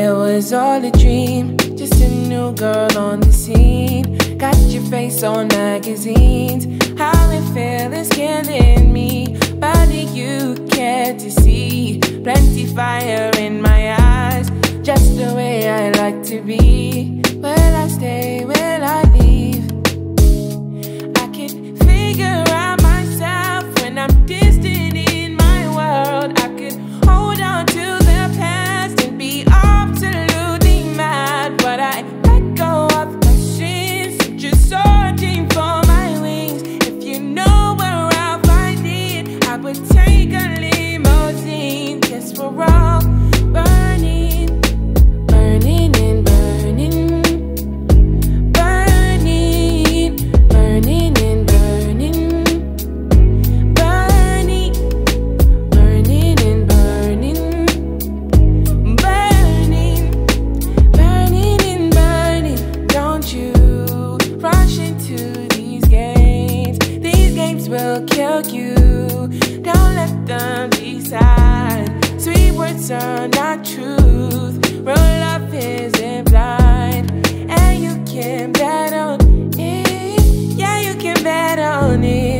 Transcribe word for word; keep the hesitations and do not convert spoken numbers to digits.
It was all a dream, just a new girl on the scene. Got your face on magazines. How it feels is killing me. Body you care to see. Plenty fire in my eyes, just the way I like to be. Will I stay, will I leave? I can figure out myself when I'm distant in my world. I could hold on to the past and be absolutely mad, but I let go of my sins, just searching for my wings. If you know where I'll find it, I would take a limousine. Guess we're all burning, burning and burning, burning, burning and burning, burning, burning and burning, burning, burning and burning. Don't you rush into these games. These games will kill you. Don't let them decide. Sweet words are not truth. Real love isn't blind, and you can bet on it. Yeah, you can bet on it.